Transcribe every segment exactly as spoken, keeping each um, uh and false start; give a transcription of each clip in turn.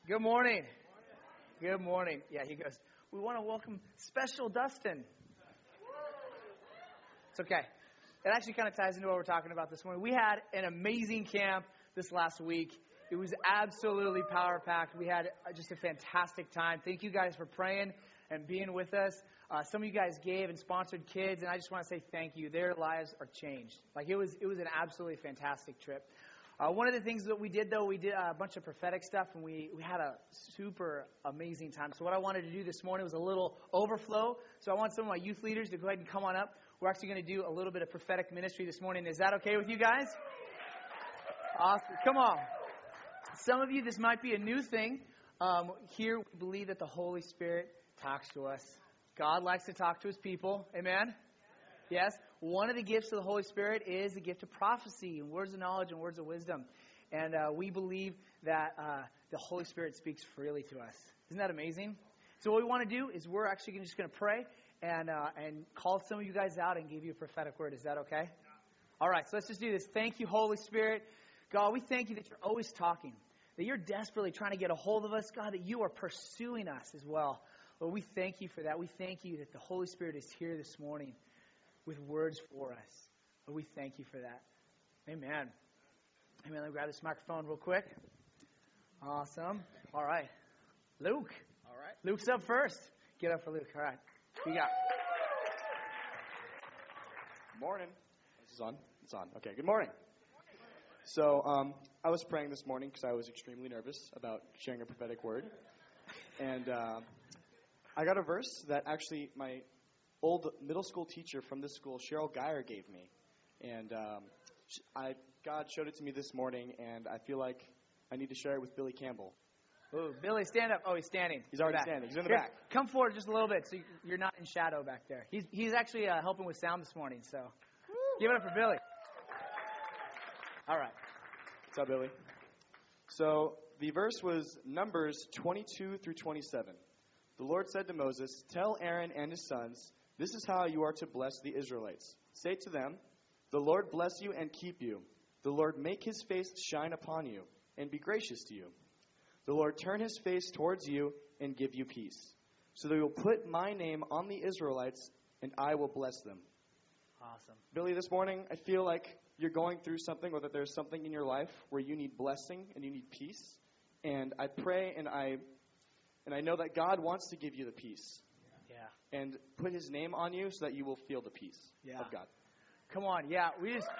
Good morning. Good morning. Yeah, he goes, we want to welcome Special Dustin. It's okay. It actually kind of ties into what we're talking about this morning. We had an amazing camp this last week. It was absolutely power-packed. We had just a fantastic time. Thank you guys for praying and being with us. Uh, some of you guys gave and sponsored kids, and I just want to say thank you. Their lives are changed. Like, it was, it was an absolutely fantastic trip. Uh, one of the things that we did, though, we did a bunch of prophetic stuff, and we, we had a super amazing time. So what I wanted to do this morning was a little overflow. So I want some of my youth leaders to go ahead and come on up. We're actually going to do a little bit of prophetic ministry this morning. Is that okay with you guys? Awesome. Come on. Some of you, this might be a new thing. Um, here, we believe that the Holy Spirit talks to us. God likes to talk to his people. Amen? Yes? One of the gifts of the Holy Spirit is the gift of prophecy and words of knowledge and words of wisdom. And uh, we believe that uh, the Holy Spirit speaks freely to us. Isn't that amazing? So what we want to do is we're actually just going to pray and uh, and call some of you guys out and give you a prophetic word. Is that okay? All right, so let's just do this. Thank you, Holy Spirit. God, we thank you that you're always talking, that you're desperately trying to get a hold of us. God, that you are pursuing us as well. Lord, we thank you for that. We thank you that the Holy Spirit is here this morning with words for us. Lord, we thank you for that. Amen. Amen. Let me grab this microphone real quick. Awesome. All right. Luke. All right. Luke's up first. Get up for Luke. All right. What you got? Morning. This is on. It's on. Okay. Good morning. So um, I was praying this morning because I was extremely nervous about sharing a prophetic word. And uh, I got a verse that actually my old middle school teacher from this school, Cheryl Geyer, gave me. And um, I God showed it to me this morning, and I feel like I need to share it with Billy Campbell. Ooh, Billy, stand up. Oh, he's standing. He's already back. standing. He's in the Here, back. Come forward just a little bit so you're not in shadow back there. He's he's actually uh, helping with sound this morning, so Woo. Give it up for Billy. All right. What's up, Billy? So the verse was Numbers twenty-two through twenty-seven. The Lord said to Moses, "Tell Aaron and his sons, this is how you are to bless the Israelites. Say to them, the Lord bless you and keep you. The Lord make his face shine upon you and be gracious to you. The Lord turn his face towards you and give you peace. So they will put my name on the Israelites, and I will bless them." Awesome. Billy, this morning, I feel like you're going through something, or that there's something in your life where you need blessing and you need peace. And I pray and I and I know that God wants to give you the peace. Yeah. And put his name on you so that you will feel the peace yeah. of God. Come on. Yeah, we just...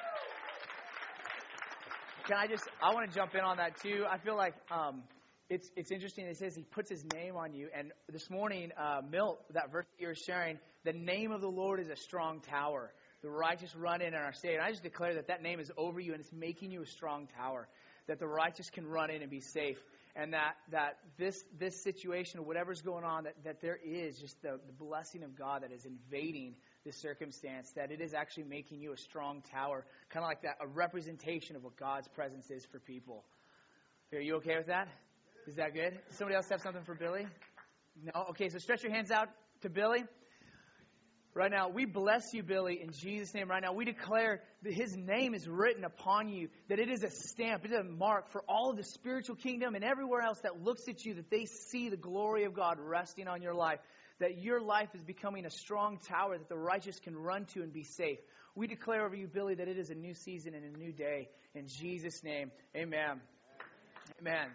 Can I just... I want to jump in on that, too. I feel like um, it's it's interesting. It says he puts his name on you. And this morning, uh, Milt, that verse that you were sharing, the name of the Lord is a strong tower. The righteous run in and are saved. And I just declare that that name is over you and it's making you a strong tower. That the righteous can run in and be safe. And that that this this situation or whatever's going on, that, that there is just the, the blessing of God that is invading this circumstance. That it is actually making you a strong tower. Kind of like that, a representation of what God's presence is for people. Are you okay with that? Is that good? Does somebody else have something for Billy? No? Okay, so stretch your hands out to Billy. Right now, we bless you, Billy, in Jesus' name. Right now, we declare that his name is written upon you, that it is a stamp, it is a mark for all of the spiritual kingdom and everywhere else that looks at you, that they see the glory of God resting on your life, that your life is becoming a strong tower that the righteous can run to and be safe. We declare over you, Billy, that it is a new season and a new day. In Jesus' name, amen. Amen.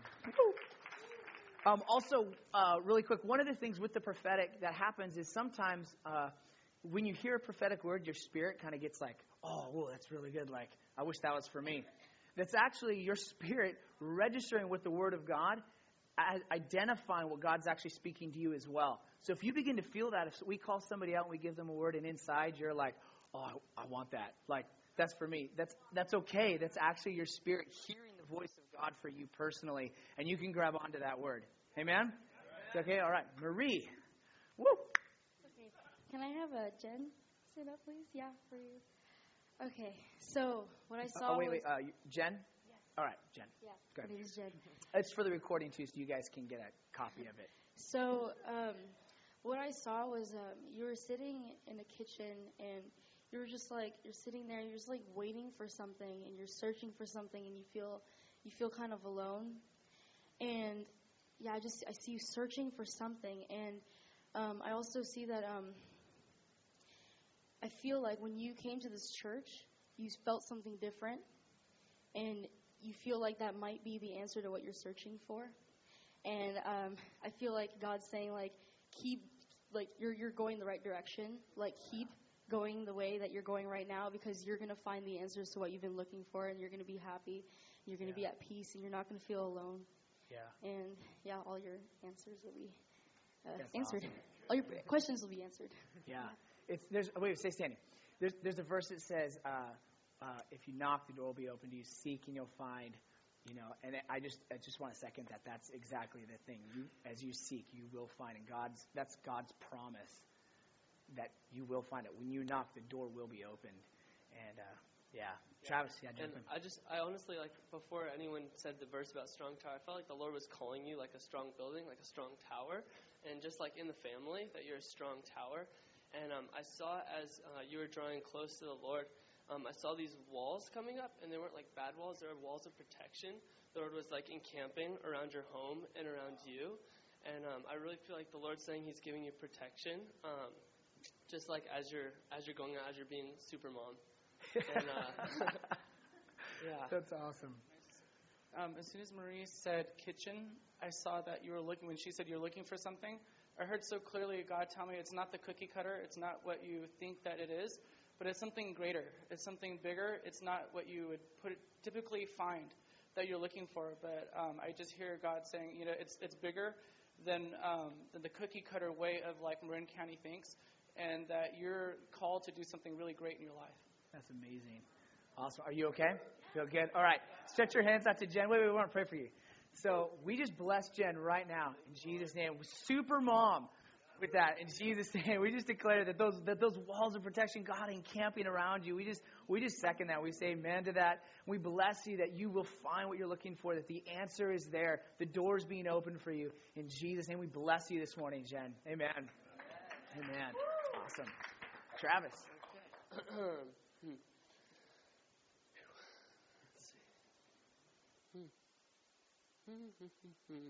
Um, also, uh, really quick, one of the things with the prophetic that happens is sometimes... Uh, when you hear a prophetic word, your spirit kind of gets like, oh, whoa, that's really good. Like, I wish that was for me. That's actually your spirit registering with the word of God, identifying what God's actually speaking to you as well. So if you begin to feel that, if we call somebody out and we give them a word and inside you're like, oh, I, I want that. Like, that's for me. That's that's okay. That's actually your spirit hearing the voice of God for you personally. And you can grab onto that word. Amen? It's okay? All right. Marie. Woo! Can I have a Jen sit up, please? Yeah, for you. Okay, so what I saw Oh, wait, was... wait. Uh, Jen? Yes. All right, Jen. Yeah, Go ahead. my name is Jen. It's for the recording, too, so you guys can get a copy of it. So um, what I saw was um, you were sitting in the kitchen, and you were just like, you're sitting there, you're just like waiting for something, and you're searching for something, and you feel you feel kind of alone. And yeah, I just I see you searching for something, and um, I also see that um, I feel like when you came to this church, you felt something different, and you feel like that might be the answer to what you're searching for. And um, I feel like God's saying, like, keep, like, you're you're going the right direction. Like, keep going the way that you're going right now, because you're going to find the answers to what you've been looking for, and you're going to be happy, and you're going to Yeah. be at peace, and you're not going to feel alone. Yeah. And, yeah, all your answers will be uh, That's answered. awesome. All your questions will be answered. Yeah. It's there's oh, wait, stay standing. There's there's a verse that says, uh, uh, if you knock, the door will be open to you. Seek and you'll find. You know, and I just I just want to second that. That's exactly the thing. You, as you seek, you will find, and God's that's God's promise that you will find it. When you knock, the door will be opened. And uh, yeah, Travis, yeah, jump And in. I just, I honestly, like, before anyone said the verse about strong tower, I felt like the Lord was calling you like a strong building, like a strong tower. And just like in the family, that you're a strong tower. And um, I saw as uh, you were drawing close to the Lord, um, I saw these walls coming up, and they weren't like bad walls, they were walls of protection. The Lord was like encamping around your home and around you. And um, I really feel like the Lord's saying He's giving you protection, um, just like as you're, as you're going out, as you're being super mom. And, uh, yeah. That's awesome. Um, as soon as Marie said kitchen, I saw that you were looking, when she said you're looking for something, I heard so clearly God tell me it's not the cookie cutter, it's not what you think that it is, but it's something greater, it's something bigger, it's not what you would put typically find that you're looking for, but um, I just hear God saying, you know, it's it's bigger than, um, than the cookie cutter way of like Marin County thinks, and that you're called to do something really great in your life. That's amazing. Awesome. Are you okay? Feel good? All right. Stretch your hands out to Jen. Wait, wait, we want to pray for you. So we just bless Jen right now in Jesus' name. Super mom with that in Jesus' name. We just declare that those that those walls of protection, God encamping around you. We just we just second that. We say amen to that. We bless you that you will find what you're looking for, that the answer is there. The door's being opened for you. In Jesus' name, we bless you this morning, Jen. Amen. Amen. Awesome. Travis. Hmm. Let's see. Hmm.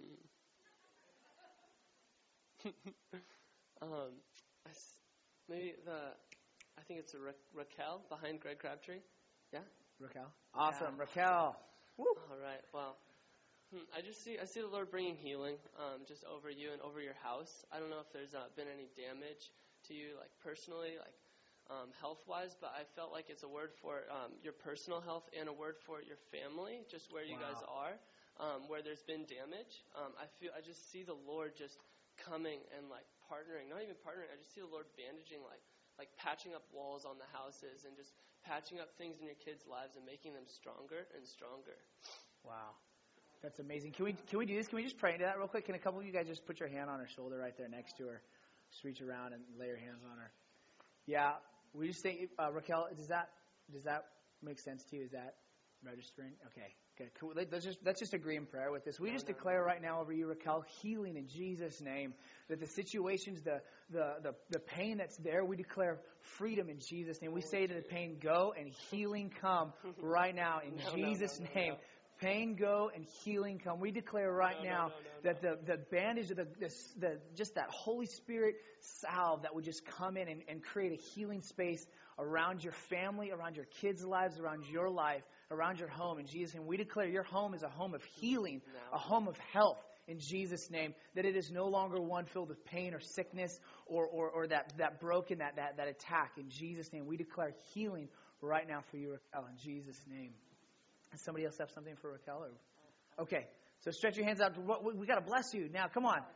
um, I s- maybe the, I think it's a Ra- Raquel behind Greg Crabtree. Yeah. Raquel. Awesome. Yeah. Raquel. Woo. All right. Well, hmm, I just see I see the Lord bringing healing, um, just over you and over your house. I don't know if there's uh, been any damage to you, like personally, like. Um, health-wise, but I felt like it's a word for um, your personal health and a word for your family, just where you Wow. guys are, um, where there's been damage. Um, I feel I just see the Lord just coming and like partnering, not even partnering. I just see the Lord bandaging, like like patching up walls on the houses and just patching up things in your kids' lives and making them stronger and stronger. Wow. That's amazing. Can we can we do this? Can we just pray into that real quick? Can a couple of you guys just put your hand on her shoulder right there next to her? Just reach around and lay your hands on her. Yeah. We just think, uh, Raquel, does that does that make sense to you? Is that registering? Okay, good. Cool. Let's just let's just agree in prayer with this. We No, just no, declare right now over you, Raquel, healing in Jesus' name. That the situations, the the the, the pain that's there, we declare freedom in Jesus' name. We say to the pain, go, and healing come right now in No, no, Jesus' no, no, name. no. Pain go and healing come. We declare right No, no, now no, no, that the, the bandage, the, the, the just that Holy Spirit salve that would just come in and, and create a healing space around your family, around your kids' lives, around your life, around your home. In Jesus' name, we declare your home is a home of healing, No. a home of health. In Jesus' name, that it is no longer one filled with pain or sickness or, or, or that, that broken, that, that, that attack. In Jesus' name, we declare healing right now for you, Raquel, in Jesus' name. Does somebody else have something for Raquel? Or? Okay, so stretch your hands out. We, we got to bless you. Now, come on.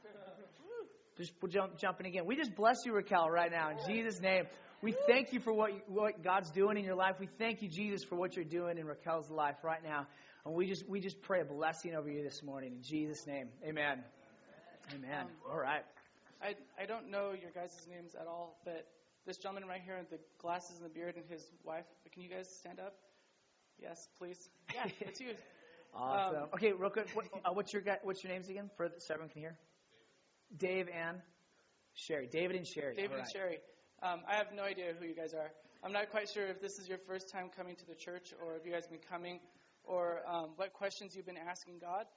Just we're jump, jumping again. We just bless you, Raquel, right now in Jesus' name. We thank you for what, you, what God's doing in your life. We thank you, Jesus, for what you're doing in Raquel's life right now. And we just we just pray a blessing over you this morning in Jesus' name. Amen. Amen. Um, All right. I I don't know your guys' names at all, but this gentleman right here with the glasses and the beard and his wife, can you guys stand up? Yes, please. Yeah, it's you. Awesome. Um, Okay, real quick. What, uh, what's your guy, what's your names again? For so everyone can hear. Dave and Sherry. David and Sherry. David All and right. Sherry. Um, I have no idea who you guys are. I'm not quite sure if this is your first time coming to the church or if you guys have been coming or um, what questions you've been asking God.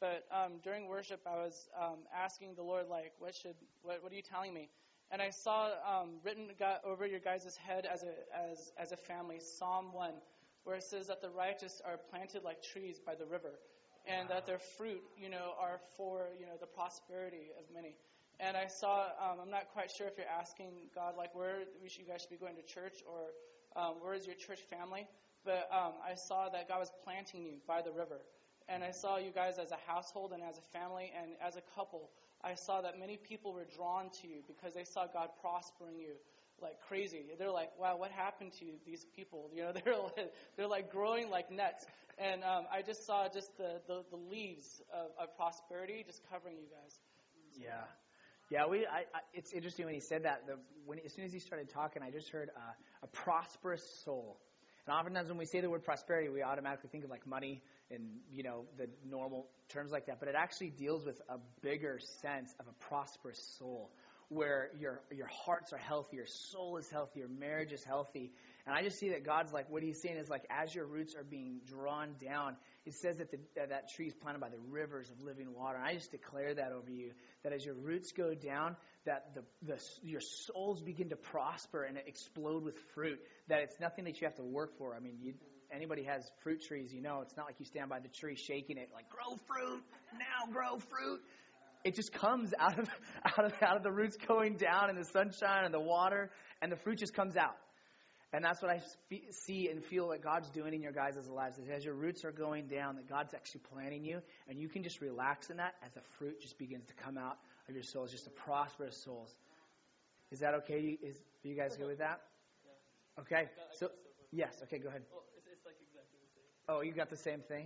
But um, during worship, I was um, asking the Lord, like, what should, what, what are you telling me? And I saw um, written got over your guys' head as a as as a family, Psalm one, where it says that the righteous are planted like trees by the river, and that their fruit, you know, are for, you know, the prosperity of many. And I saw, um, I'm not quite sure if you're asking God, like, where we should, you guys should be going to church, or um, where is your church family? But um, I saw that God was planting you by the river. And I saw you guys as a household and as a family and as a couple. I saw that many people were drawn to you because they saw God prospering you like crazy. They're like, wow, what happened to these people? You know, they're like, they're like growing like nets. And um, I just saw just the, the, the leaves of, of prosperity just covering you guys. Yeah. Yeah, we. I, I, it's interesting when he said that. The, when as soon as he started talking, I just heard uh, a prosperous soul. And oftentimes when we say the word prosperity, we automatically think of like money and, you know, the normal terms like that. But it actually deals with a bigger sense of a prosperous soul, where your your hearts are healthy, your soul is healthy, your marriage is healthy. And I just see that God's like, what he's saying is like, as your roots are being drawn down, it says that the, that, that tree is planted by the rivers of living water. And I just declare that over you, that as your roots go down, that the, the your souls begin to prosper and explode with fruit, that it's nothing that you have to work for. I mean, you, anybody has fruit trees, you know, it's not like you stand by the tree shaking it, like, grow fruit, now grow fruit. It just comes out of out of out of the roots going down in the sunshine and the water, and the fruit just comes out. And that's what I see and feel that God's doing in your guys' lives. Is as your roots are going down, that God's actually planting you, and you can just relax in that as the fruit just begins to come out of your souls, just a prosperous souls. Is that okay? Is are you guys good with that? Yeah. Okay. I got, I So got silver. yes. Okay. Go ahead. Well, it's, it's like exactly the same. Oh, you got the same thing.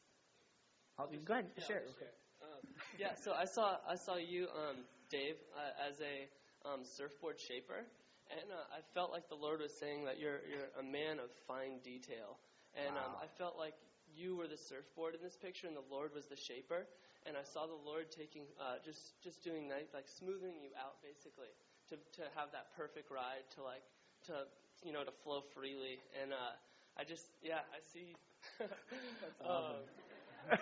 I'll, go ahead. Yeah, Share. I'll Okay. Um, yeah. So I saw I saw you, um, Dave, uh, as a um, surfboard shaper. And uh, I felt like the Lord was saying that you're you're a man of fine detail. And um, Wow. I felt like you were the surfboard in this picture, and the Lord was the shaper. And I saw the Lord taking, uh, just just doing that, like smoothing you out, basically, to to have that perfect ride, to like to you know to flow freely. And uh, I just yeah, I see. That's um, awesome.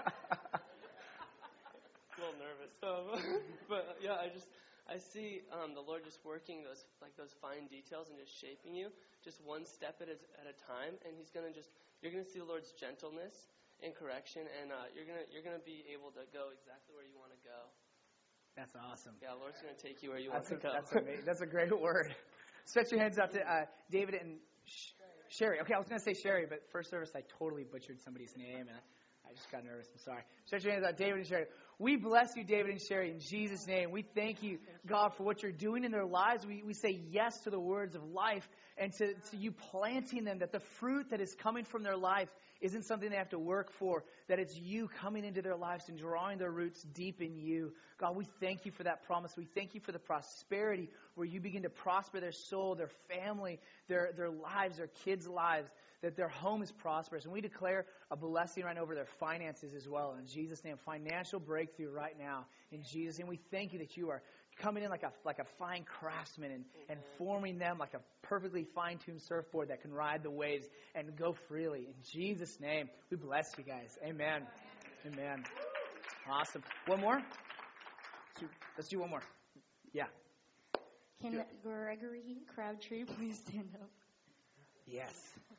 a little nervous, um, but yeah, I just. I see um, the Lord just working those like those fine details and just shaping you, just one step at a, at a time. And He's gonna just you're gonna see the Lord's gentleness and correction, and uh, you're gonna you're gonna be able to go exactly where you want to go. That's awesome. Yeah, the Lord's gonna take you where you That's want a, to go. that's amazing. That's a great word. Stretch your hands out to uh, David and Sh- Sherry. Okay, I was gonna say Sherry, but first service I totally butchered somebody's name, and I, I just got nervous. I'm sorry. Stretch your hands out, David and Sherry. We bless you, David and Sherry, in Jesus' name. We thank you, God, for what you're doing in their lives. We we say yes to the words of life and to, to you planting them, that the fruit that is coming from their life isn't something they have to work for, that it's you coming into their lives and drawing their roots deep in you. God, we thank you for that promise. We thank you for the prosperity where you begin to prosper their soul, their family, their, their lives, their kids' lives, that their home is prosperous. And we declare a blessing right over their finances as well. In Jesus' name, financial breakthrough right now. In Jesus' name, we thank you that you are coming in like a like a fine craftsman and, and forming them like a perfectly fine-tuned surfboard that can ride the waves and go freely. In Jesus' name, we bless you guys. Amen. Amen. Awesome. One more? Let's do one more. Yeah. Can Gregory Crabtree please stand up? Yes.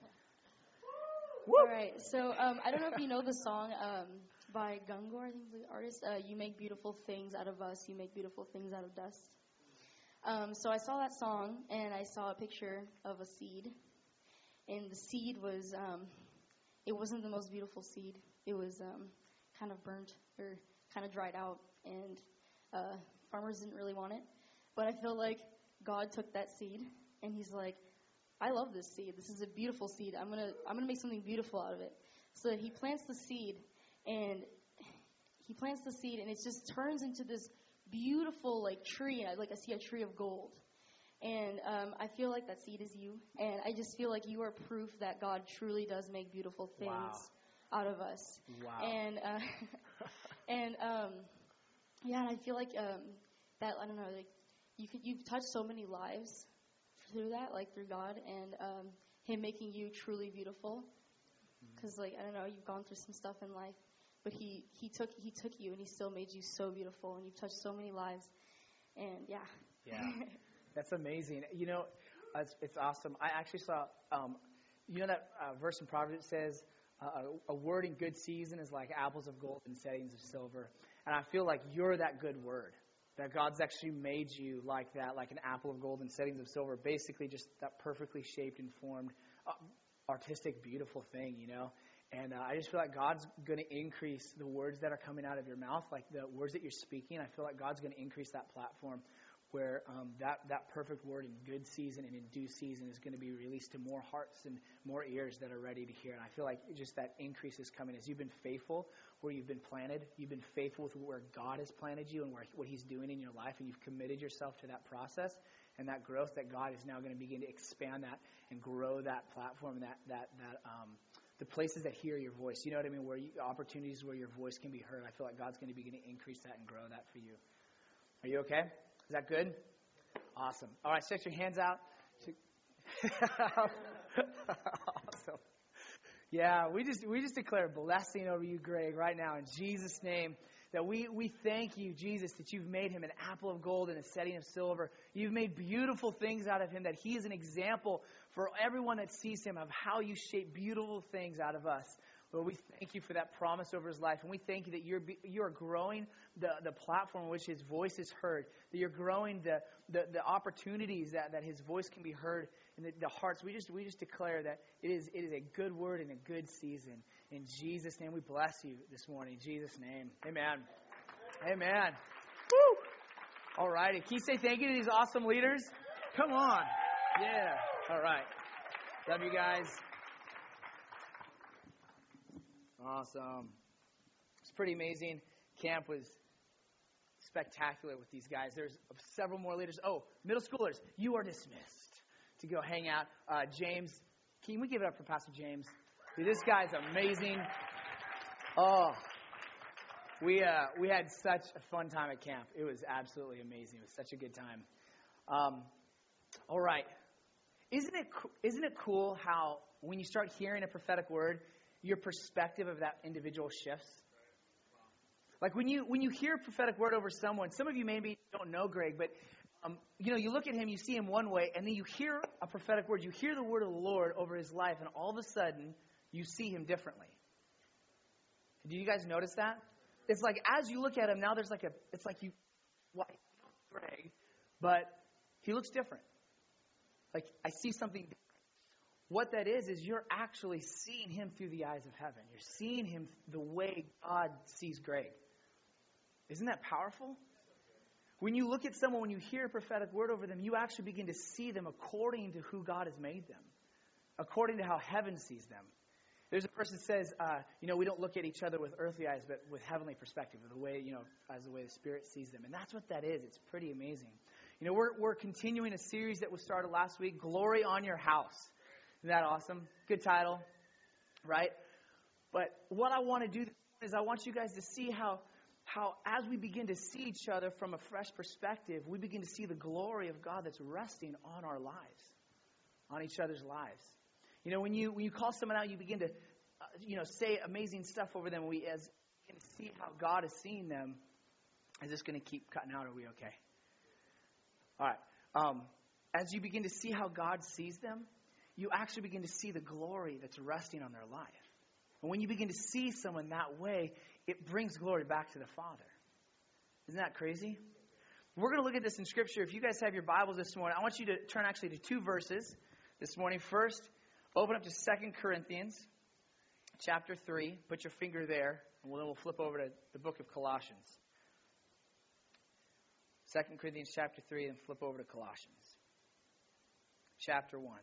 All right. So um, I don't know if you know the song um, by Gungor, I think is the artist. Uh, you make beautiful things out of us. You make beautiful things out of dust. Um, so I saw that song, and I saw a picture of a seed. And the seed was, um, it wasn't the most beautiful seed. It was um, kind of burnt or kind of dried out, and uh, farmers didn't really want it. But I feel like God took that seed, and He's like, I love this seed. This is a beautiful seed. I'm gonna I'm gonna make something beautiful out of it. So He plants the seed, and He plants the seed, and it just turns into this beautiful like tree. I, like I see a tree of gold, and um, I feel like that seed is you. And I just feel like you are proof that God truly does make beautiful things Wow. out of us. Wow. And uh, and um, yeah, and I feel like um, that I don't know, like you could you've touched so many lives through that, like through God and um, Him making you truly beautiful. Because, like, I don't know, you've gone through some stuff in life. but he, he took he took you, and he still made you so beautiful, and you've touched so many lives. And yeah. Yeah. That's amazing. You know, it's, it's awesome. I actually saw, um, you know that uh, verse in Proverbs that says, uh, a, a word in good season is like apples of gold in settings of silver. And I feel like you're that good word, that God's actually made you like that, like an apple of gold in settings of silver, basically just that perfectly shaped and formed, uh, artistic, beautiful thing, you know. And uh, I just feel like God's going to increase the words that are coming out of your mouth, like the words that you're speaking. I feel like God's going to increase that platform where um, that, that perfect word in good season and in due season is going to be released to more hearts and more ears that are ready to hear. And I feel like just that increase is coming as you've been faithful where you've been planted. You've been faithful with where God has planted you and where, what he's doing in your life, and you've committed yourself to that process and that growth, that God is now going to begin to expand that and grow that platform and that, that, that um, the places that hear your voice. You know what I mean? Where you, opportunities where your voice can be heard. I feel like God's going to begin to increase that and grow that for you. Are you okay? Is that good? Awesome. All right, stretch your hands out. Awesome. Yeah, we just we just declare a blessing over you, Greg, right now in Jesus' name. That we, we thank you, Jesus, that you've made him an apple of gold and a setting of silver. You've made beautiful things out of him, that he is an example for everyone that sees him of how you shape beautiful things out of us. Lord, we thank you for that promise over his life. And we thank you that you're you're growing the, the platform in which his voice is heard. That you're growing the, the, the opportunities that, that his voice can be heard in the, the hearts. We just we just declare that it is it is a good word and a good season. In Jesus' name, we bless you this morning. In Jesus' name. Amen. Amen. Woo! All righty. Can you say thank you to these awesome leaders? Come on. Yeah. All right. Love you guys. Awesome. It's pretty amazing. Camp was spectacular with these guys. There's several more leaders. Oh, middle schoolers, you are dismissed to go hang out. Uh, James, can we give it up for Pastor James? Dude, this guy's amazing. Oh, we uh, we had such a fun time at camp. It was absolutely amazing. It was such a good time. Um, all right. Isn't it isn't it cool how when you start hearing a prophetic word, your perspective of that individual shifts? Like when you when you hear a prophetic word over someone, some of you maybe don't know Greg, but um, you know, you look at him, you see him one way, and then you hear a prophetic word, you hear the word of the Lord over his life, and all of a sudden, you see him differently. Do you guys notice that? It's like as you look at him, now there's like a, it's like you, why, Greg, but he looks different. Like I see something different. What that is, is you're actually seeing him through the eyes of heaven. You're seeing him the way God sees Greg. Isn't that powerful? When you look at someone, when you hear a prophetic word over them, you actually begin to see them according to who God has made them, according to how heaven sees them. There's a person that says, uh, you know, we don't look at each other with earthly eyes, but with heavenly perspective, the way, you know, as the way the Spirit sees them. And that's what that is. It's pretty amazing. You know, we're we're continuing a series that was started last week, Glory on Your House. Isn't that awesome? Good title, right? But what I want to do is I want you guys to see how, how as we begin to see each other from a fresh perspective, we begin to see the glory of God that's resting on our lives, on each other's lives. You know, when you when you call someone out, you begin to, uh, you know, say amazing stuff over them. We as we can see how God is seeing them. Is this going to keep cutting out? Are we okay? All right. Um, as you begin to see how God sees them, you actually begin to see the glory that's resting on their life. And when you begin to see someone that way, it brings glory back to the Father. Isn't that crazy? We're going to look at this in Scripture. If you guys have your Bibles this morning, I want you to turn actually to two verses this morning. First, open up to Second Corinthians chapter three. Put your finger there, and then we'll flip over to the book of Colossians. Second Corinthians chapter three, and flip over to Colossians chapter one.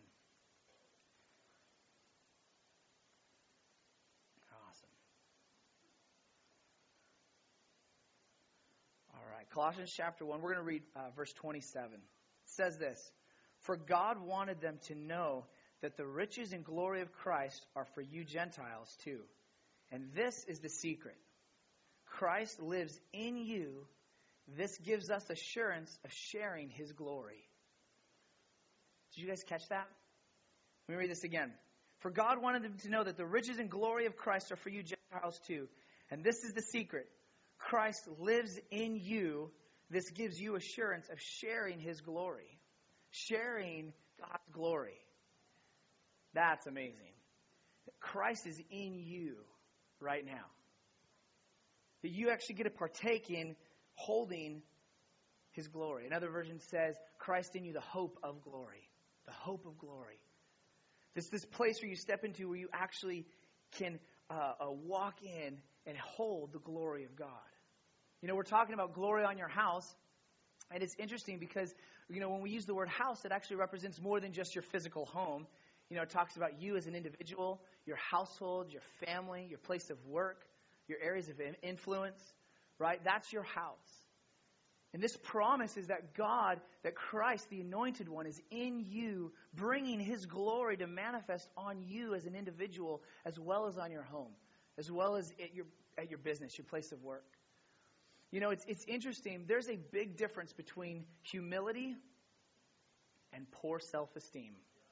Colossians chapter one, we're going to read uh, verse twenty-seven. It says this, "For God wanted them to know that the riches and glory of Christ are for you Gentiles too. And this is the secret. Christ lives in you. This gives us assurance of sharing his glory." Did you guys catch that? Let me read this again. "For God wanted them to know that the riches and glory of Christ are for you Gentiles too. And this is the secret. Christ lives in you. This gives you assurance of sharing his glory. Sharing God's glory. That's amazing. Christ is in you right now. That you actually get to partake in holding his glory. Another version says, Christ in you, the hope of glory. The hope of glory. This this place where you step into where you actually can uh, uh, walk in and hold the glory of God. You know, we're talking about glory on your house. And it's interesting because, you know, when we use the word house, it actually represents more than just your physical home. You know, it talks about you as an individual, your household, your family, your place of work, your areas of influence, right? That's your house. And this promise is that God, that Christ, the Anointed One, is in you, bringing his glory to manifest on you as an individual, as well as on your home, as well as at your at your business, your place of work. You know, it's it's interesting. There's a big difference between humility and poor self-esteem.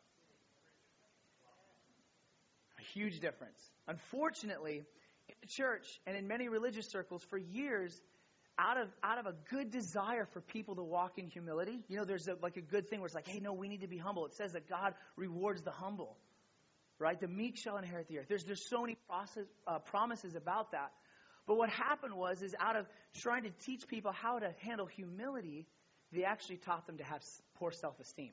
A huge difference. Unfortunately, in the church and in many religious circles, for years, out of out of a good desire for people to walk in humility, you know, there's a, like a good thing where it's like, hey, no, we need to be humble. It says that God rewards the humble, right? The meek shall inherit the earth. There's there's so many process, uh, promises about that. But what happened was, is out of trying to teach people how to handle humility, they actually taught them to have poor self-esteem.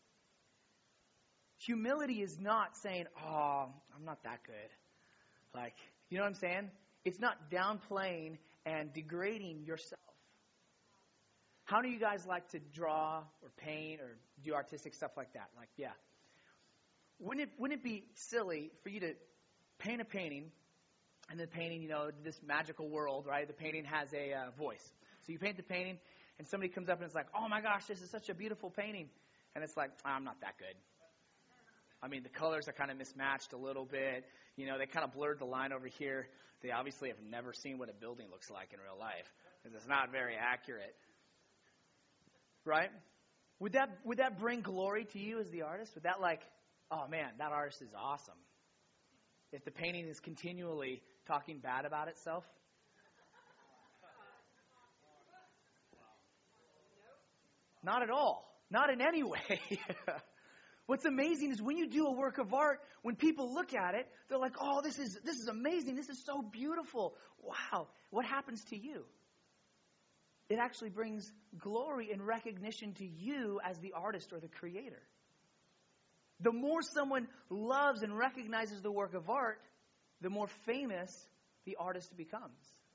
Humility is not saying, oh, I'm not that good. Like, you know what I'm saying? It's not downplaying and degrading yourself. How do you guys like to draw or paint or do artistic stuff like that? Like, yeah. Wouldn't it, wouldn't it be silly for you to paint a painting, and the painting, you know, this magical world, right? The painting has a uh, voice. So you paint the painting, and somebody comes up and it's like, oh my gosh, this is such a beautiful painting. And it's like, I'm not that good. I mean, the colors are kind of mismatched a little bit. You know, they kind of blurred the line over here. They obviously have never seen what a building looks like in real life, because it's not very accurate. Right? Would that would that bring glory to you as the artist? Would that like, oh man, that artist is awesome? If the painting is continually talking bad about itself? Not at all. Not in any way. What's amazing is when you do a work of art, when people look at it, they're like, oh, this is this is amazing. This is so beautiful. Wow. What happens to you? It actually brings glory and recognition to you as the artist or the creator. The more someone loves and recognizes the work of art, the more famous the artist becomes.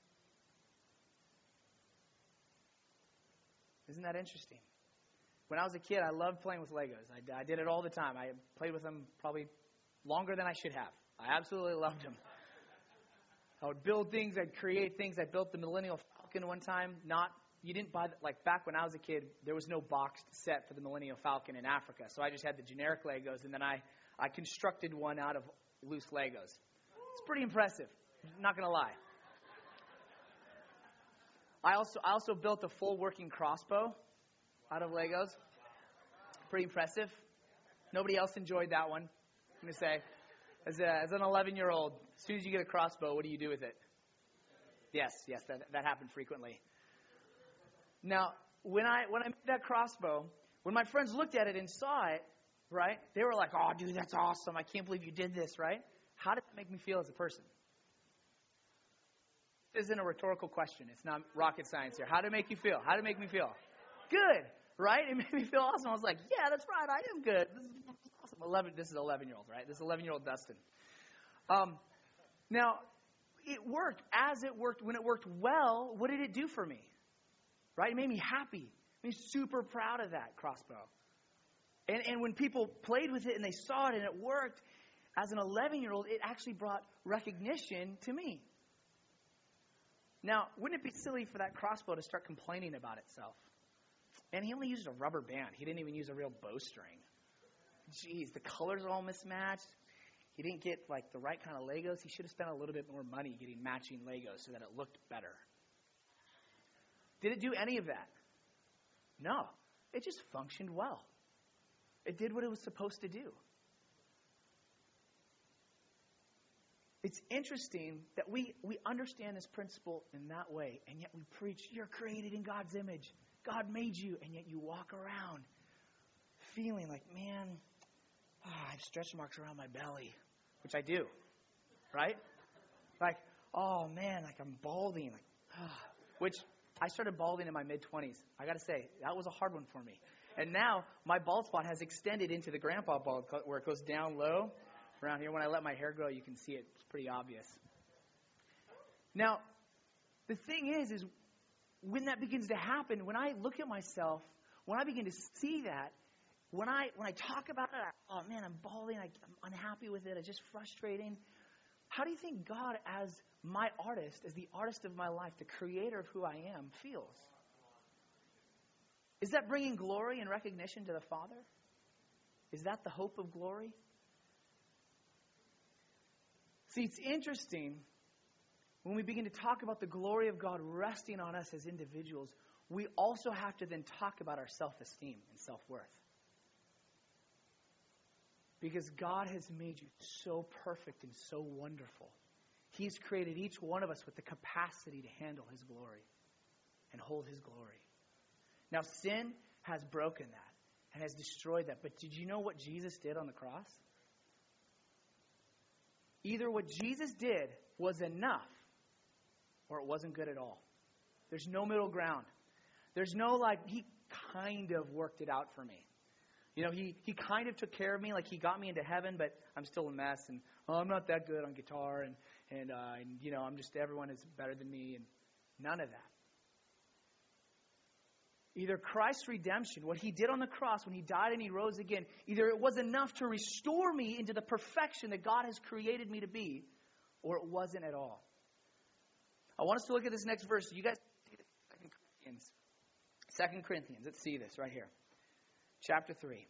Isn't that interesting? When I was a kid, I loved playing with Legos. I, I did it all the time. I played with them probably longer than I should have. I absolutely loved them. I would build things. I'd create things. I built the Millennium Falcon one time. Not You didn't buy, the, like back when I was a kid, there was no boxed set for the Millennium Falcon in Africa. So I just had the generic Legos, and then I, I constructed one out of loose Legos. It's pretty impressive. I'm not going to lie. I also I also built a full working crossbow out of Legos. Pretty impressive. Nobody else enjoyed that one. I'm going to say, as, a, as an eleven-year-old, as soon as you get a crossbow, what do you do with it? Yes, yes, that that happened frequently. Now, when I when I made that crossbow, when my friends looked at it and saw it, right, they were like, oh, dude, that's awesome. I can't believe you did this, right? How did that make me feel as a person? This isn't a rhetorical question. It's not rocket science here. How did it make you feel? How did it make me feel? Good, right? It made me feel awesome. I was like, yeah, that's right. I am good. This is awesome. eleven, this is eleven-year-old, right? This is eleven-year-old Dustin. Um, now, it worked. As it worked, when it worked well, what did it do for me? Right? It made me happy. I mean, super proud of that crossbow. And and when people played with it and they saw it and it worked, as an eleven-year-old, it actually brought recognition to me. Now, wouldn't it be silly for that crossbow to start complaining about itself? And he only used a rubber band. He didn't even use a real bowstring. Jeez, the colors are all mismatched. He didn't get like the right kind of Legos. He should have spent a little bit more money getting matching Legos so that it looked better. Did it do any of that? No. It just functioned well. It did what it was supposed to do. it's interesting that we, we understand this principle in that way, and yet we preach, you're created in God's image. God made you, and yet you walk around feeling like, man, oh, I have stretch marks around my belly, which I do, right? Like, oh, man, like I'm balding, like, oh, which I started balding in my mid-twenties. I got to say, that was a hard one for me. And now my bald spot has extended into the grandpa bald, where it goes down low around here. When I let my hair grow, you can see it. It's pretty obvious. Now, the thing is, is when that begins to happen, when I look at myself, when I begin to see that, when I when I talk about it, I, oh man, I'm balding, I, I'm unhappy with it, it's just frustrating. How do you think God, as my artist, as the artist of my life, the creator of who I am, feels? Is that bringing glory and recognition to the Father? Is that the hope of glory? See, it's interesting when we begin to talk about the glory of God resting on us as individuals, we also have to then talk about our self-esteem and self-worth. Because God has made you so perfect and so wonderful. He's created each one of us with the capacity to handle His glory and hold His glory. Now, sin has broken that and has destroyed that. But did you know what Jesus did on the cross? Either what Jesus did was enough or it wasn't good at all. There's no middle ground. There's no like, He kind of worked it out for me. You know, he, he kind of took care of me, like He got me into heaven, but I'm still a mess, and oh, I'm not that good on guitar, and, and, uh, and, you know, I'm just, everyone is better than me, and none of that. Either Christ's redemption, what He did on the cross when He died and He rose again, either it was enough to restore me into the perfection that God has created me to be, or it wasn't at all. I want us to look at this next verse. You guys see this? Second Corinthians. Second Corinthians. Let's see this right here. Chapter three.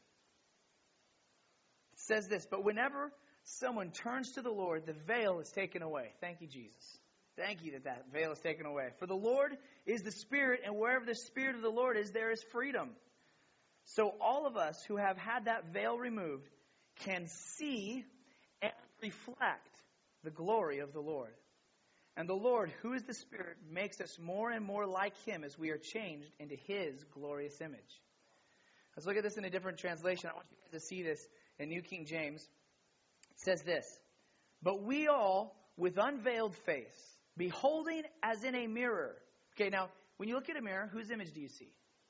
It says this, but whenever someone turns to the Lord, the veil is taken away. Thank you, Jesus. Thank you that that veil is taken away. For the Lord is the Spirit, and wherever the Spirit of the Lord is, there is freedom. So all of us who have had that veil removed can see and reflect the glory of the Lord. And the Lord, who is the Spirit, makes us more and more like Him as we are changed into His glorious image. Let's look at this in a different translation. I want you guys to see this in New King James. It says this, but we all, with unveiled face, beholding as in a mirror. Okay, now, when you look at a mirror, whose image do you see?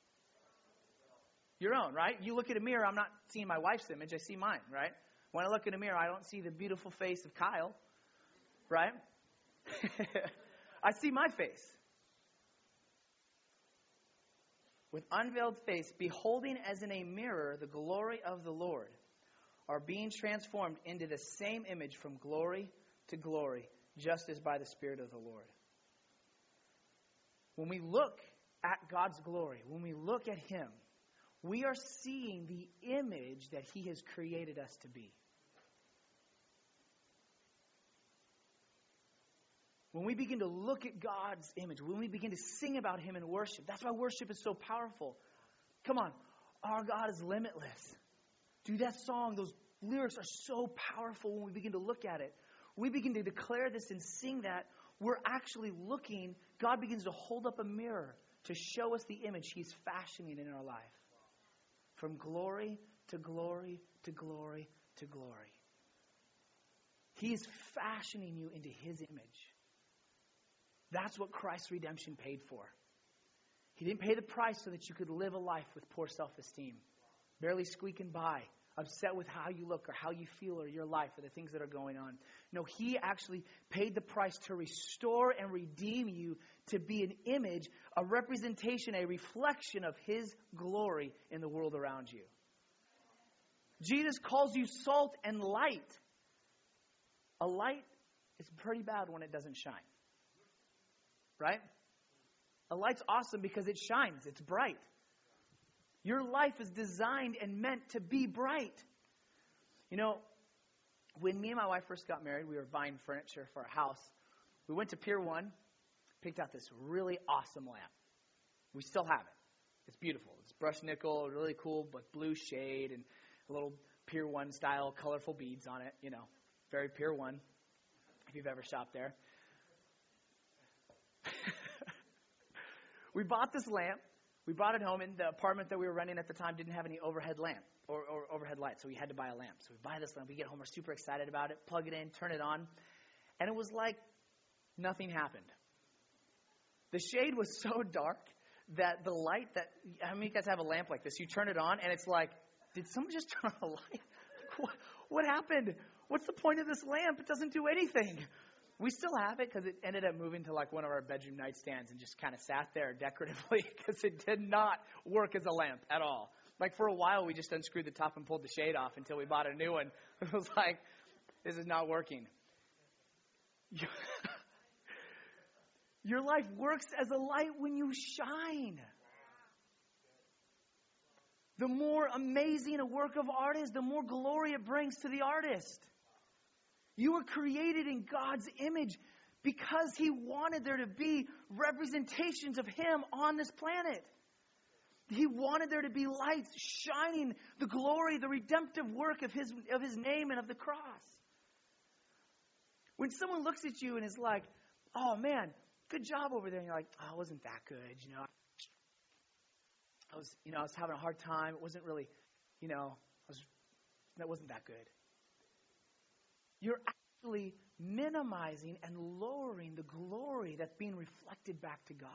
Your own, right? You look at a mirror, I'm not seeing my wife's image, I see mine, right? When I look in a mirror, I don't see the beautiful face of Kyle, right? I see my face. With unveiled face, beholding as in a mirror the glory of the Lord, are being transformed into the same image from glory to glory, just as by the Spirit of the Lord. When we look at God's glory, when we look at Him, we are seeing the image that He has created us to be. When we begin to look at God's image, when we begin to sing about Him in worship, that's why worship is so powerful. Come on, our God is limitless. Dude, that song, those lyrics are so powerful when we begin to look at it. We begin to declare this and sing that. We're actually looking, God begins to hold up a mirror to show us the image He's fashioning in our life. From glory to glory to glory to glory. He is fashioning you into His image. That's what Christ's redemption paid for. He didn't pay the price so that you could live a life with poor self-esteem, barely squeaking by, upset with how you look or how you feel or your life or the things that are going on. No, He actually paid the price to restore and redeem you to be an image, a representation, a reflection of His glory in the world around you. Jesus calls you salt and light. A light is pretty bad when it doesn't shine. Right? A light's awesome because it shines. It's bright. Your life is designed and meant to be bright. You know, when me and my wife first got married, we were buying furniture for our house. We went to Pier one, picked out this really awesome lamp. We still have it. It's beautiful. It's brushed nickel, really cool, but blue shade and a little Pier one style colorful beads on it, you know, very Pier one. if you've ever shopped there. We bought this lamp. We brought it home, and the apartment that we were renting at the time didn't have any overhead lamp or, or overhead light, so we had to buy a lamp. So we buy this lamp. We get home. We're super excited about it. Plug it in, turn it on, and it was like nothing happened. The shade was so dark that the light that – how many of you guys have a lamp like this? You turn it on, and it's like, did someone just turn on a light? What, what happened? What's the point of this lamp? It doesn't do anything. We still have it because it ended up moving to like one of our bedroom nightstands and just kind of sat there decoratively because it did not work as a lamp at all. Like for a while, we just unscrewed the top and pulled the shade off until we bought a new one. It was like, this is not working. Your life works as a light when you shine. The more amazing a work of art is, the more glory it brings to the artist. You were created in God's image because He wanted there to be representations of Him on this planet. He wanted there to be lights shining the glory, the redemptive work of His, of His name and of the cross. When someone looks at you and is like, oh man, good job over there. And you're like, oh, it wasn't that good. You know, I was, you know, I was having a hard time. It wasn't really, you know, I was, that wasn't that good. You're actually minimizing and lowering the glory that's being reflected back to God.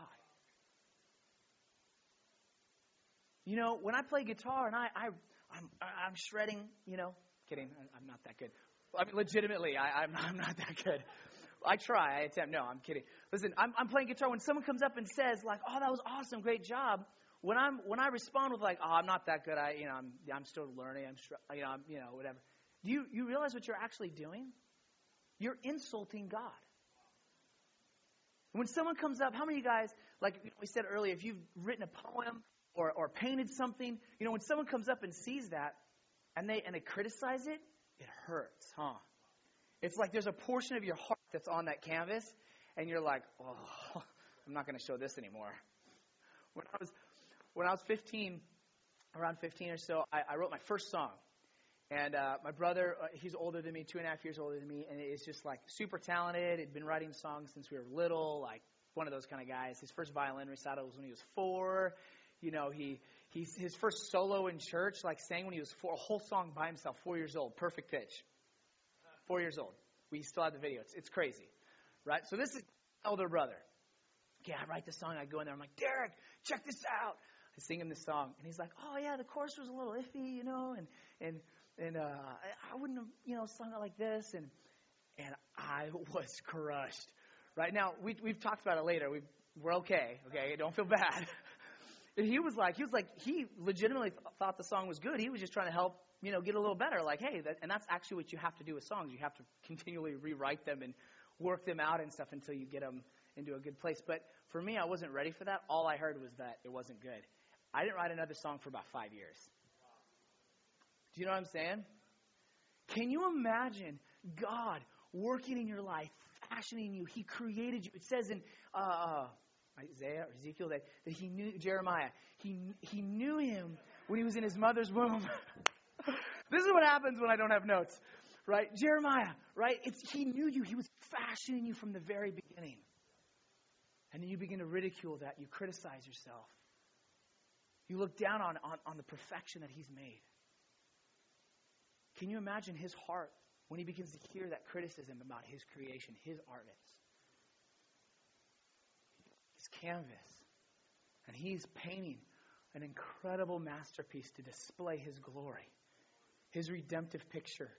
You know, when I play guitar and I, I I'm, I'm shredding, you know, kidding, I'm not that good. I mean, legitimately, I, I'm, I'm not that good. I try, I attempt. No, I'm kidding. Listen, I'm, I'm playing guitar. When someone comes up and says, like, "Oh, that was awesome, great job," when I'm when I respond with like, "Oh, I'm not that good. I, you know, I'm I'm still learning. I'm, you know, I'm, you know, whatever." Do you, you realize what you're actually doing? You're insulting God. When someone comes up, how many of you guys, like we said earlier, if you've written a poem or, or painted something, you know, when someone comes up and sees that and they and they criticize it, it hurts, huh? It's like there's a portion of your heart that's on that canvas, and you're like, oh, I'm not going to show this anymore. When I was when I was fifteen, around fifteen or so, I, I wrote my first song. And uh, my brother, uh, he's older than me, two and a half years older than me, and is just like super talented. He'd been writing songs since we were little, like one of those kind of guys. His first violin recital was when he was four. You know, he he's his first solo in church, like sang when he was four, a whole song by himself, four years old, perfect pitch. Four years old. We still have the video. It's, it's crazy, right? So this is elder brother. Okay, I write the song. I go in there. I'm like, Derek, check this out. I sing him this song, and he's like, oh yeah, the chorus was a little iffy, you know, and and. And uh, I, I wouldn't have, you know, sung it like this. And and I was crushed. Right now, we, we've talked about it later. We, we're okay, okay? Don't feel bad. And he was like, he was like, he legitimately thought the song was good. He was just trying to help, you know, get a little better. Like, hey, that, and that's actually what you have to do with songs. You have to continually rewrite them and work them out and stuff until you get them into a good place. But for me, I wasn't ready for that. All I heard was that it wasn't good. I didn't write another song for about five years. Do you know what I'm saying? Can you imagine God working in your life, fashioning you? He created you. It says in uh, Isaiah or Ezekiel that, that he knew Jeremiah. He he knew him when he was in his mother's womb. This is what happens when I don't have notes, right? Jeremiah, right? It's he knew you. He was fashioning you from the very beginning. And then you begin to ridicule that. You criticize yourself. You look down on, on, on the perfection that he's made. Can you imagine his heart when he begins to hear that criticism about his creation, his artist? His canvas. And he's painting an incredible masterpiece to display his glory, his redemptive picture,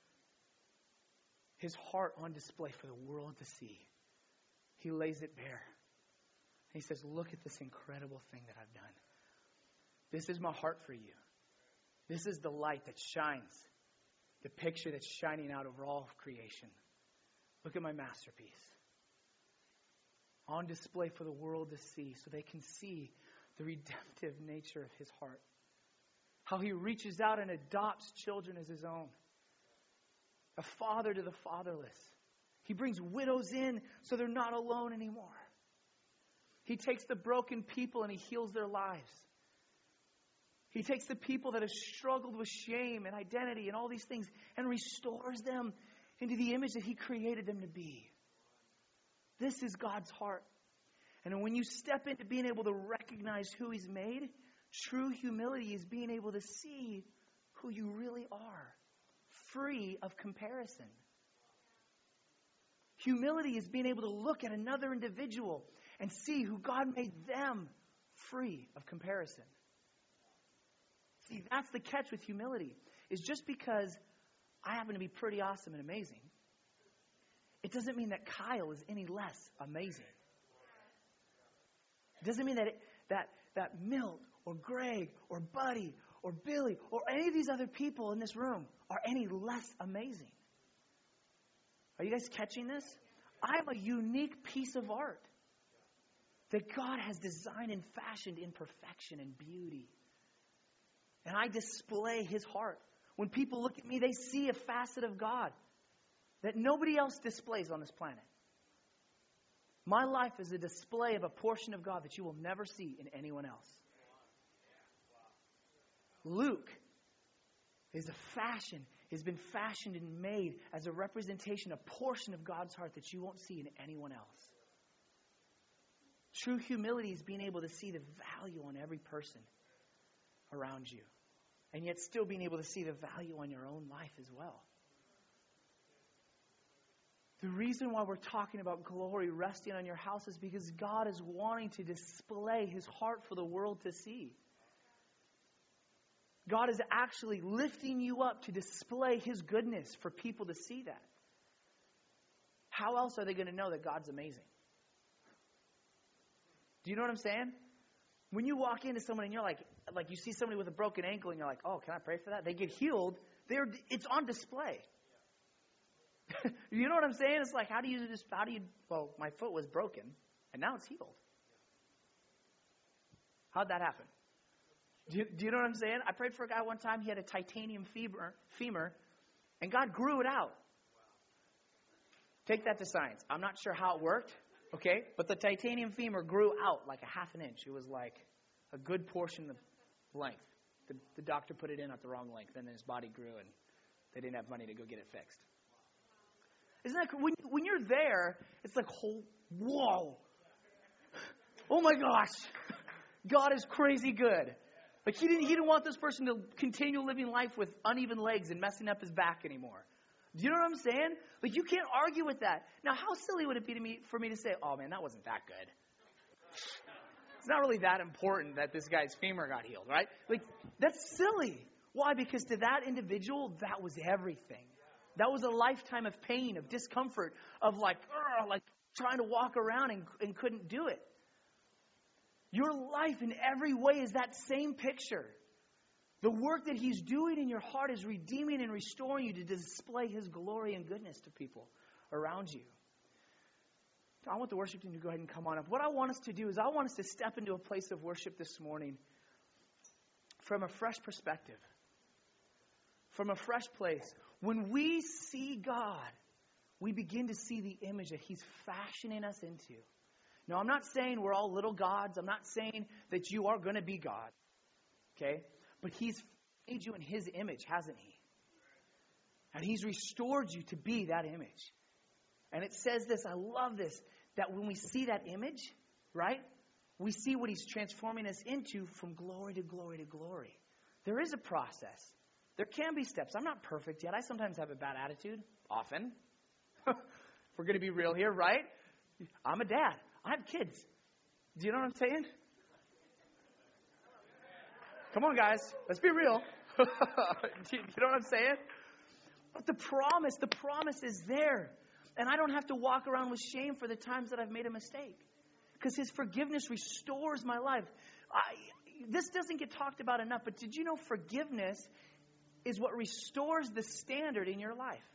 his heart on display for the world to see. He lays it bare. And he says, look at this incredible thing that I've done. This is my heart for you. This is the light that shines. The picture that's shining out over all of creation. Look at my masterpiece. On display for the world to see, so they can see the redemptive nature of his heart. How he reaches out and adopts children as his own. A father to the fatherless. He brings widows in so they're not alone anymore. He takes the broken people and he heals their lives. He takes the people that have struggled with shame and identity and all these things and restores them into the image that he created them to be. This is God's heart. And when you step into being able to recognize who he's made, true humility is being able to see who you really are, free of comparison. Humility is being able to look at another individual and see who God made them, free of comparison. See, that's the catch with humility, is just because I happen to be pretty awesome and amazing, it doesn't mean that Kyle is any less amazing. It doesn't mean that it, that that Milt or Greg or Buddy or Billy or any of these other people in this room are any less amazing. Are you guys catching this? I'm a unique piece of art that God has designed and fashioned in perfection and beauty. And I display his heart. When people look at me, they see a facet of God that nobody else displays on this planet. My life is a display of a portion of God that you will never see in anyone else. Luke is a fashion, has been fashioned and made as a representation, a portion of God's heart that you won't see in anyone else. True humility is being able to see the value on every person around you, and yet still being able to see the value on your own life as well. The reason why we're talking about glory resting on your house is because God is wanting to display his heart for the world to see. God is actually lifting you up to display his goodness for people to see that. How else are they going to know that God's amazing? Do you know what I'm saying? When you walk into someone and you're like, like you see somebody with a broken ankle and you're like, oh, can I pray for that? They get healed. They're, it's on display. You know what I'm saying? It's like, how do you just, how do you, well, my foot was broken and now it's healed. How'd that happen? Do you, do you know what I'm saying? I prayed for a guy one time. He had a titanium femur, femur, and God grew it out. Take that to science. I'm not sure how it worked, okay? But the titanium femur grew out like a half an inch. It was like a good portion of length. The, the doctor put it in at the wrong length, and then his body grew, and they didn't have money to go get it fixed. Isn't that when when you're there? It's like, oh, whoa, oh my gosh, God is crazy good. Like he didn't he didn't want this person to continue living life with uneven legs and messing up his back anymore. Do you know what I'm saying? Like you can't argue with that. Now, how silly would it be to me for me to say, oh man, that wasn't that good. It's not really that important that this guy's femur got healed, right? Like that's silly. Why? Because to that individual, that was everything. That was a lifetime of pain, of discomfort, of like, uh, like trying to walk around and, and couldn't do it. Your life in every way is that same picture. The work that he's doing in your heart is redeeming and restoring you to display his glory and goodness to people around you. I want the worship team to go ahead and come on up. What I want us to do is I want us to step into a place of worship this morning from a fresh perspective, from a fresh place. When we see God, we begin to see the image that he's fashioning us into. Now, I'm not saying we're all little gods. I'm not saying that you are going to be God. Okay? But he's made you in his image, hasn't he? And he's restored you to be that image. And it says this, I love this, that when we see that image, right, we see what he's transforming us into from glory to glory to glory. There is a process. There can be steps. I'm not perfect yet. I sometimes have a bad attitude. Often. If we're going to be real here, right? I'm a dad. I have kids. Do you know what I'm saying? Come on, guys. Let's be real. Do you know what I'm saying? But the promise, the promise is there. And I don't have to walk around with shame for the times that I've made a mistake. Because his forgiveness restores my life. I, this doesn't get talked about enough, but did you know forgiveness is what restores the standard in your life?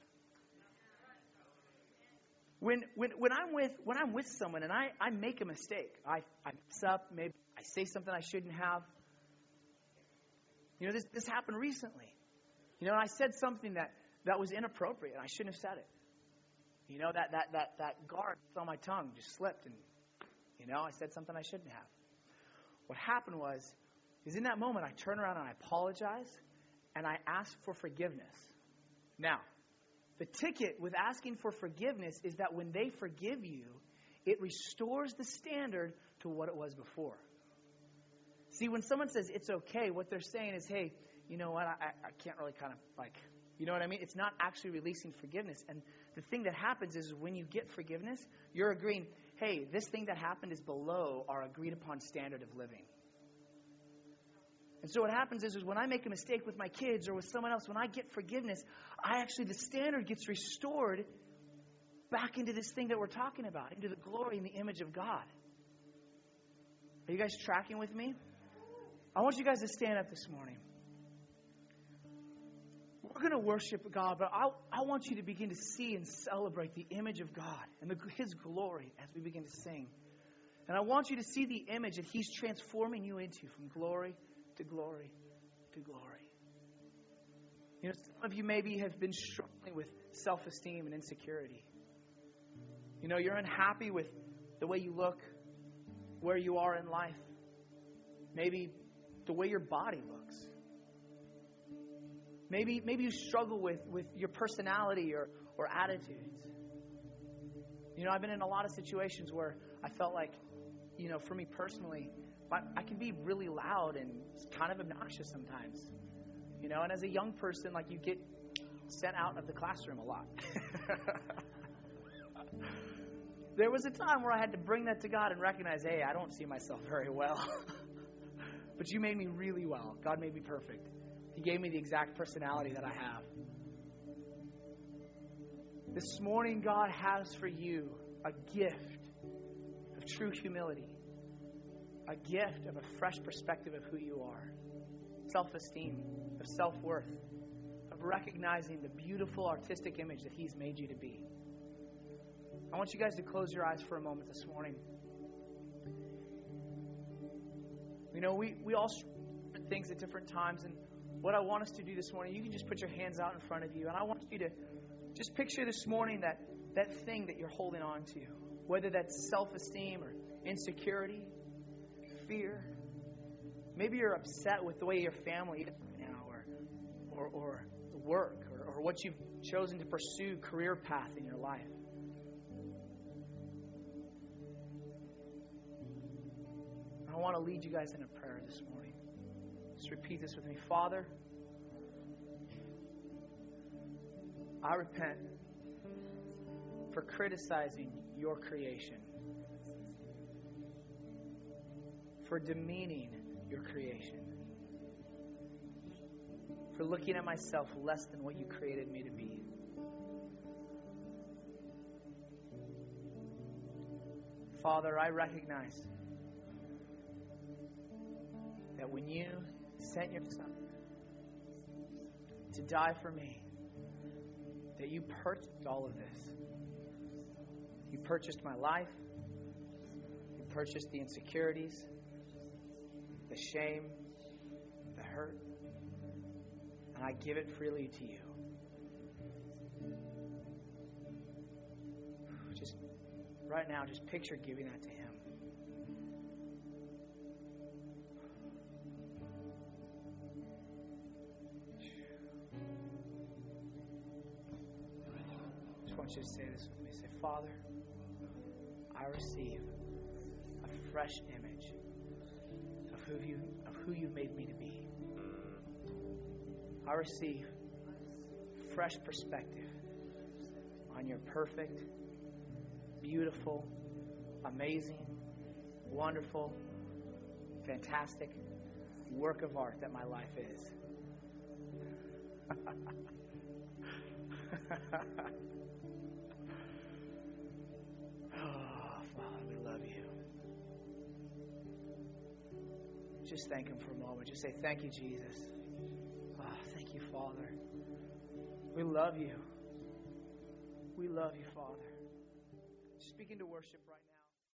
When when when I'm with when I'm with someone and I, I make a mistake, I, I mess up, maybe I say something I shouldn't have. You know, this this happened recently. You know, I said something that, that was inappropriate. I shouldn't have said it. You know, that that that that guard on my tongue just slipped, and you know, I said something I shouldn't have. What happened was, is in that moment I turned around and I apologized and I asked for forgiveness. Now, The ticket with asking for forgiveness is that when they forgive you, it restores the standard to what it was before. See, when someone says it's okay, what they're saying is, hey, you know what, I, I can't really kind of like, you know what I mean? It's not actually releasing forgiveness. And the thing that happens is when you get forgiveness, you're agreeing, hey, this thing that happened is below our agreed upon standard of living. And so what happens is, is when I make a mistake with my kids or with someone else, when I get forgiveness, I actually, the standard gets restored back into this thing that we're talking about, into the glory and the image of God. Are you guys tracking with me? I want you guys to stand up this morning. We're going to worship God, but I, I want you to begin to see and celebrate the image of God and the, His glory as we begin to sing. And I want you to see the image that He's transforming you into from glory to glory to glory. You know, some of you maybe have been struggling with self-esteem and insecurity. You know, you're unhappy with the way you look, where you are in life, maybe the way your body looks. Maybe maybe you struggle with, with your personality or, or attitudes. You know, I've been in a lot of situations where I felt like, you know, for me personally, I, I can be really loud and kind of obnoxious sometimes. You know, and as a young person, like, you get sent out of the classroom a lot. There was a time where I had to bring that to God and recognize, hey, I don't see myself very well. But you made me really well. God made me perfect. He gave me the exact personality that I have. This morning, God has for you a gift of true humility. A gift of a fresh perspective of who you are. Self-esteem, of self-worth, of recognizing the beautiful artistic image that He's made you to be. I want you guys to close your eyes for a moment this morning. You know, we, we all struggle with different things at different times, and what I want us to do this morning, you can just put your hands out in front of you, and I want you to just picture this morning that, that thing that you're holding on to, whether that's self-esteem or insecurity, fear. Maybe you're upset with the way your family is right now, or, or, or work, or, or what you've chosen to pursue, career path in your life. I want to lead you guys in a prayer this morning. Just repeat this with me. Father, I repent for criticizing your creation, for demeaning your creation, for looking at myself less than what you created me to be. Father, I recognize that when you sent your Son to die for me, that you purchased all of this. You purchased my life. You purchased the insecurities, the shame, the hurt, and I give it freely to you. Just right now, just picture giving that to Him. I want you to say this with me. Say, Father, I receive a fresh image of who you of who you've made me to be. I receive fresh perspective on your perfect, beautiful, amazing, wonderful, fantastic work of art that my life is. Oh, Father, we love you. Just thank Him for a moment. Just say, thank you, Jesus. Oh, thank you, Father. We love you. We love you, Father. Just begin to worship right now.